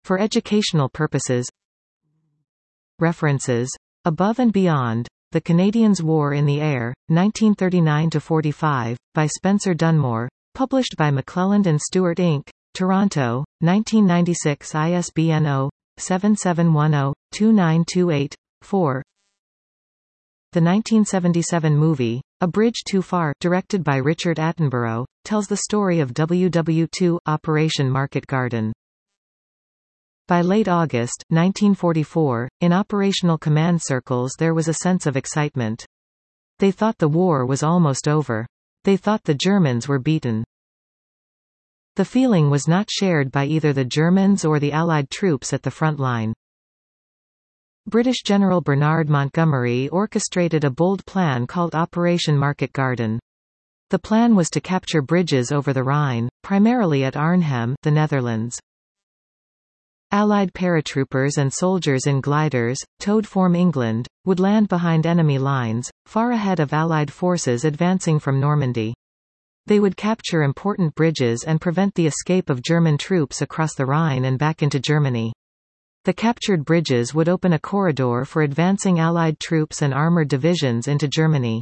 For educational purposes. References. Above and Beyond, The Canadians' War in the Air, 1939–45, by Spencer Dunmore, published by McClelland and Stewart Inc., Toronto, 1996. ISBN 0-7710-2928-4. The 1977 movie, A Bridge Too Far, directed by Richard Attenborough, tells the story of WW2 Operation Market Garden. By late August 1944, in operational command circles there was a sense of excitement. They thought the war was almost over. They thought the Germans were beaten. The feeling was not shared by either the Germans or the Allied troops at the front line. British General Bernard Montgomery orchestrated a bold plan called Operation Market Garden. The plan was to capture bridges over the Rhine, primarily at Arnhem, the Netherlands. Allied paratroopers and soldiers in gliders, towed from England, would land behind enemy lines, far ahead of Allied forces advancing from Normandy. They would capture important bridges and prevent the escape of German troops across the Rhine and back into Germany. The captured bridges would open a corridor for advancing Allied troops and armored divisions into Germany.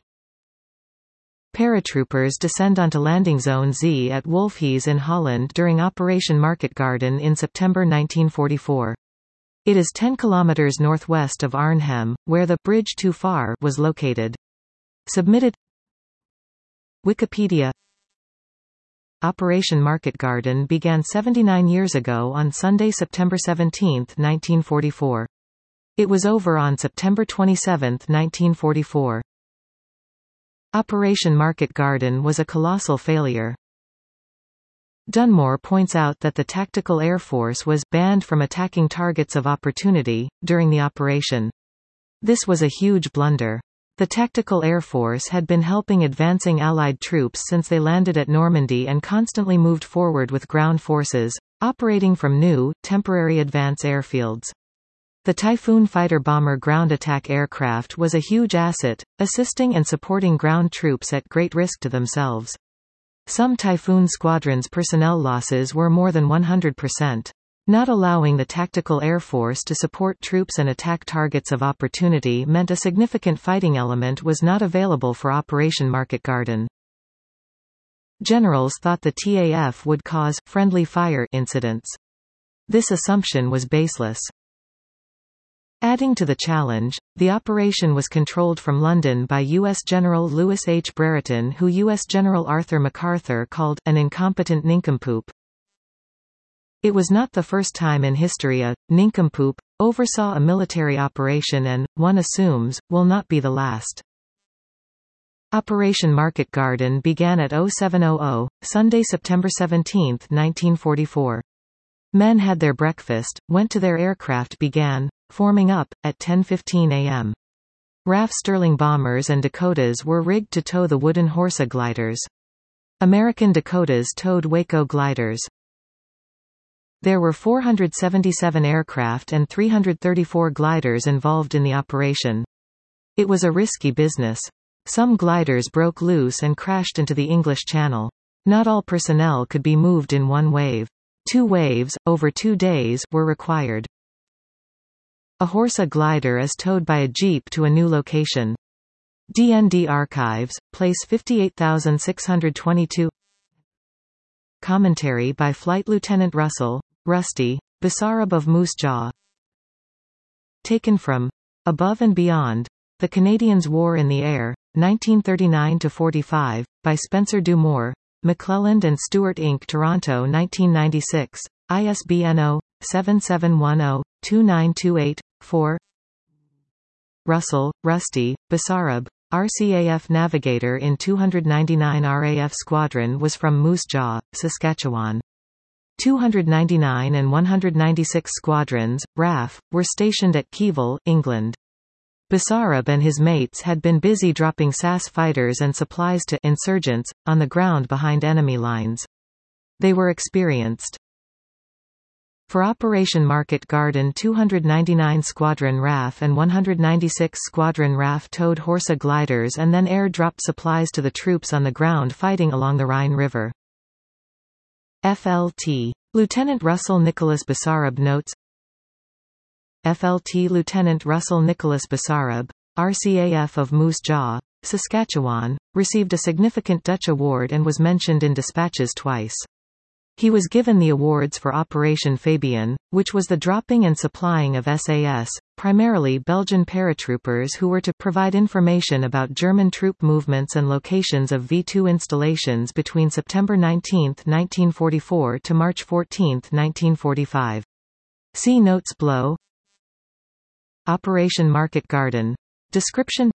Paratroopers descend onto Landing Zone Z at Wolfhuis in Holland during Operation Market Garden in September 1944. It is 10 kilometers northwest of Arnhem, where the Bridge Too Far was located. Submitted. Wikipedia. Operation Market Garden began 79 years ago on Sunday, September 17, 1944. It was over on September 27, 1944. Operation Market Garden was a colossal failure. Dunmore points out that the Tactical Air Force was banned from attacking targets of opportunity during the operation. This was a huge blunder. The Tactical Air Force had been helping advancing Allied troops since they landed at Normandy and constantly moved forward with ground forces, operating from new, temporary advance airfields. The Typhoon fighter-bomber ground attack aircraft was a huge asset, assisting and supporting ground troops at great risk to themselves. Some Typhoon squadrons' personnel losses were more than 100%. Not allowing the Tactical Air Force to support troops and attack targets of opportunity meant a significant fighting element was not available for Operation Market Garden. Generals thought the TAF would cause friendly fire incidents. This assumption was baseless. Adding to the challenge, the operation was controlled from London by U.S. General Lewis H. Brereton, who U.S. General Arthur MacArthur called an incompetent nincompoop. It was not the first time in history a nincompoop oversaw a military operation and, one assumes, will not be the last. Operation Market Garden began at 0700, Sunday, September 17, 1944. Men had their breakfast, went to their aircraft, began forming up at 10:15 a.m. RAF Sterling bombers and Dakotas were rigged to tow the wooden Horsa gliders. American Dakotas towed Waco gliders. There were 477 aircraft and 334 gliders involved in the operation. It was a risky business. Some gliders broke loose and crashed into the English Channel. Not all personnel could be moved in one wave. 2 waves, over 2 days, were required. A Horsa glider is towed by a jeep to a new location. DND Archives, place 58622. Commentary by Flight Lieutenant Russell, Rusty, Basarab of Moose Jaw. Taken from Above and Beyond, The Canadians' War in the Air, 1939–45, by Spencer Dunmore, McClelland and Stewart Inc. Toronto 1996, ISBN 0-7710-2928-4. Russell, Rusty, Basarab, RCAF navigator in 299 RAF Squadron, was from Moose Jaw, Saskatchewan. 299 and 196 squadrons, RAF, were stationed at Kieval, England. Basarab and his mates had been busy dropping SAS fighters and supplies to insurgents on the ground behind enemy lines. They were experienced. For Operation Market Garden, 299 Squadron RAF and 196 Squadron RAF towed Horsa gliders and then air-dropped supplies to the troops on the ground fighting along the Rhine River. FLT. Lieutenant Russell Nicholas Basarab notes, FLT Lieutenant Russell Nicholas Basarab, RCAF of Moose Jaw, Saskatchewan, received a significant Dutch award and was mentioned in dispatches twice. He was given the awards for Operation Fabian, which was the dropping and supplying of SAS, primarily Belgian paratroopers who were to provide information about German troop movements and locations of V2 installations between September 19, 1944 to March 14, 1945. See notes below. Operation Market Garden. Description.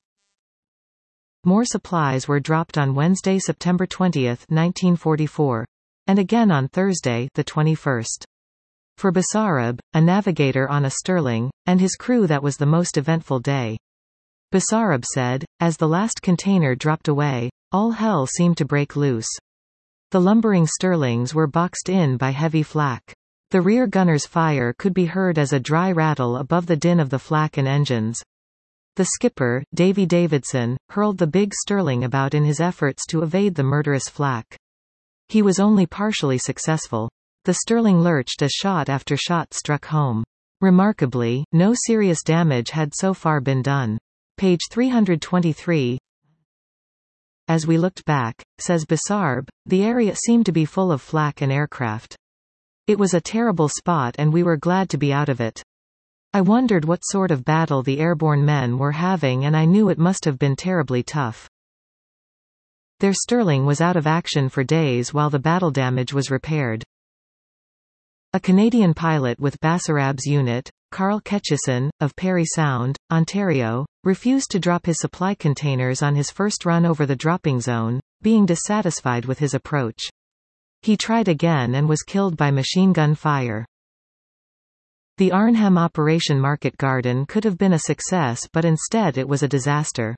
More supplies were dropped on Wednesday, September 20, 1944. And again on Thursday, the 21st. For Basarab, a navigator on a Stirling, and his crew, that was the most eventful day. Basarab said, as the last container dropped away, all hell seemed to break loose. The lumbering Stirlings were boxed in by heavy flak. The rear gunner's fire could be heard as a dry rattle above the din of the flak and engines. The skipper, Davy Davidson, hurled the big Stirling about in his efforts to evade the murderous flak. He was only partially successful. The Stirling lurched as shot after shot struck home. Remarkably, no serious damage had so far been done. Page 323. As we looked back, says Basarab, the area seemed to be full of flak and aircraft. It was a terrible spot and we were glad to be out of it. I wondered what sort of battle the airborne men were having, and I knew it must have been terribly tough. Their Stirling was out of action for days while the battle damage was repaired. A Canadian pilot with Basarab's unit, Carl Ketchison, of Parry Sound, Ontario, refused to drop his supply containers on his first run over the dropping zone, being dissatisfied with his approach. He tried again and was killed by machine gun fire. The Arnhem Operation Market Garden could have been a success, but instead it was a disaster.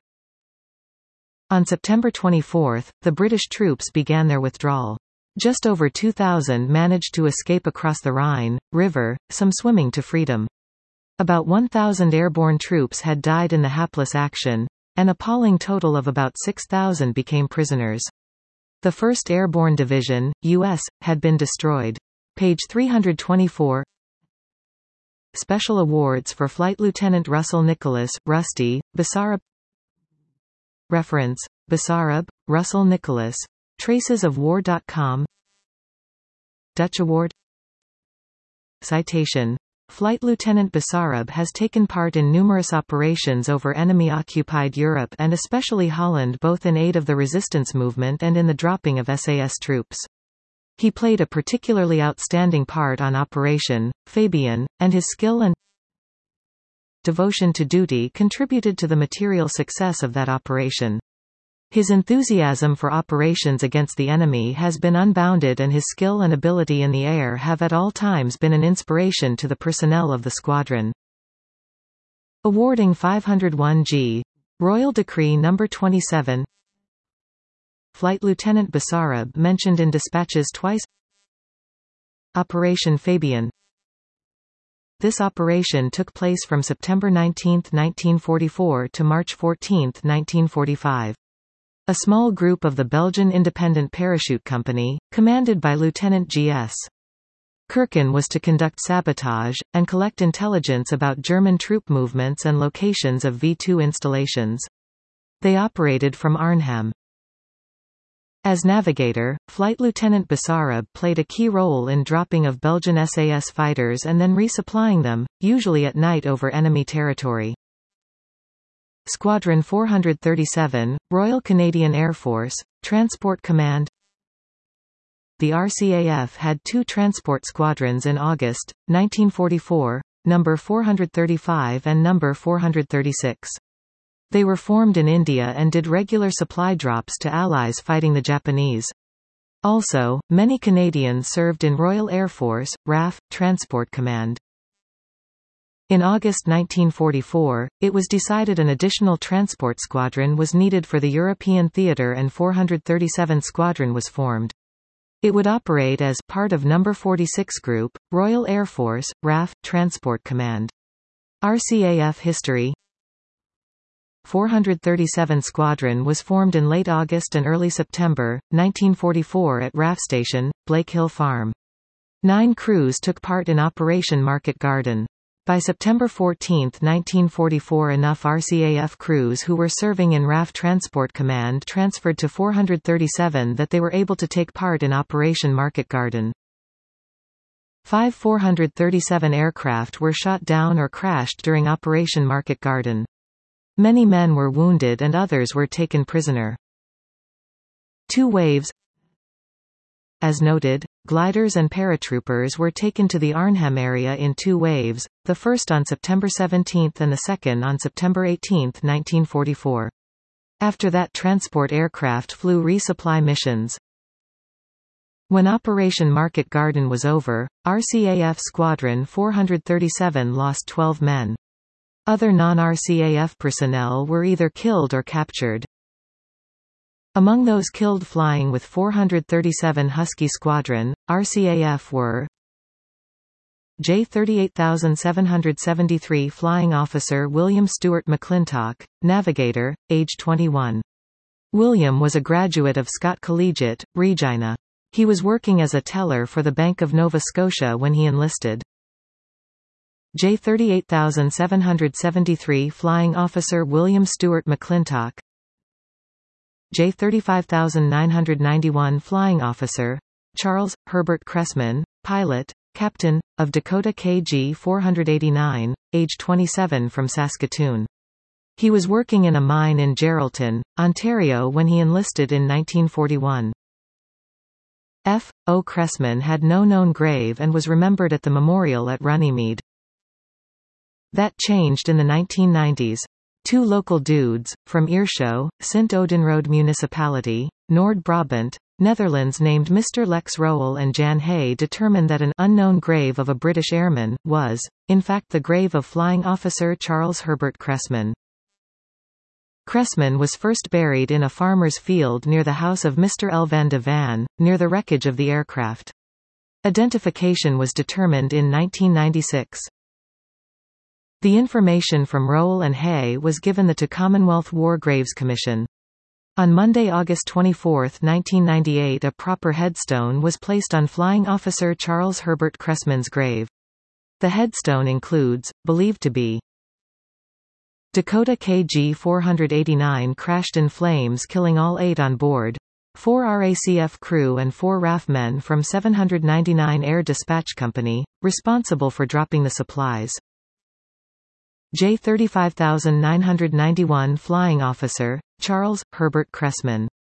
On September 24, the British troops began their withdrawal. Just over 2,000 managed to escape across the Rhine River, some swimming to freedom. About 1,000 airborne troops had died in the hapless action. An appalling total of about 6,000 became prisoners. The 1st Airborne Division, U.S., had been destroyed. Page 324. Special awards for Flight Lieutenant Russell Nicholas, Rusty, Basarab. Reference: Basarab, Russell Nicholas. Tracesofwar.com. Dutch Award. Citation: Flight Lieutenant Basarab has taken part in numerous operations over enemy-occupied Europe and especially Holland, both in aid of the resistance movement and in the dropping of SAS troops. He played a particularly outstanding part on Operation Fabian, and his skill and devotion to duty contributed to the material success of that operation. His enthusiasm for operations against the enemy has been unbounded, and his skill and ability in the air have at all times been an inspiration to the personnel of the squadron. Awarding 501G. Royal Decree No. 27. Flight Lieutenant Basarab mentioned in dispatches twice. Operation Fabian. This operation took place from September 19, 1944 to March 14, 1945. A small group of the Belgian Independent Parachute Company, commanded by Lieutenant G.S. Kirkin, was to conduct sabotage, and collect intelligence about German troop movements and locations of V2 installations. They operated from Arnhem. As navigator, Flight Lieutenant Basarab played a key role in dropping of Belgian SAS fighters and then resupplying them, usually at night over enemy territory. Squadron 437, Royal Canadian Air Force, Transport Command. The RCAF had 2 transport squadrons in August 1944, number 435 and number 436. They were formed in India and did regular supply drops to allies fighting the Japanese. Also, many Canadians served in Royal Air Force, RAF, Transport Command. In August 1944, it was decided an additional transport squadron was needed for the European theatre and 437 Squadron was formed. It would operate as part of No. 46 Group, Royal Air Force, RAF, Transport Command. RCAF history. 437 Squadron was formed in late August and early September, 1944 at RAF Station, Blake Hill Farm. 9 crews took part in Operation Market Garden. By September 14, 1944, enough RCAF crews who were serving in RAF Transport Command transferred to 437 that they were able to take part in Operation Market Garden. 5 437 aircraft were shot down or crashed during Operation Market Garden. Many men were wounded and others were taken prisoner. 2 waves. As noted, gliders and paratroopers were taken to the Arnhem area in 2 waves, the first on September 17 and the second on September 18, 1944. After that, transport aircraft flew resupply missions. When Operation Market Garden was over, RCAF Squadron 437 lost 12 men. Other non-RCAF personnel were either killed or captured. Among those killed flying with 437 Husky Squadron, RCAF were J. 38773 Flying Officer William Stewart McClintock, Navigator, age 21. William was a graduate of Scott Collegiate, Regina. He was working as a teller for the Bank of Nova Scotia when he enlisted. J. 38773 Flying Officer William Stewart McClintock, J. 35991 Flying Officer Charles Herbert Cressman, pilot, captain, of Dakota KG 489, age 27, from Saskatoon. He was working in a mine in Geraldton, Ontario when he enlisted in 1941. F. O. Cressman had no known grave and was remembered at the memorial at Runnymede. That changed in the 1990s. 2 local dudes, from Eershow, Sint-Oedenrode Municipality, Noord-Brabant, Netherlands, named Mr. Lex Rowell and Jan Hay, determined that an unknown grave of a British airman was, in fact, the grave of Flying Officer Charles Herbert Cressman. Cressman was first buried in a farmer's field near the house of Mr. L. van de Van, near the wreckage of the aircraft. Identification was determined in 1996. The information from Rowell and Hay was given to Commonwealth War Graves Commission. On Monday, August 24, 1998, a proper headstone was placed on Flying Officer Charles Herbert Cressman's grave. The headstone includes, believed to be, Dakota KG 489 crashed in flames, killing all 8 on board. 4 RACF crew and 4 RAF men from 799 Air Dispatch Company, responsible for dropping the supplies. J. 35991 Flying Officer Charles Herbert Cressman.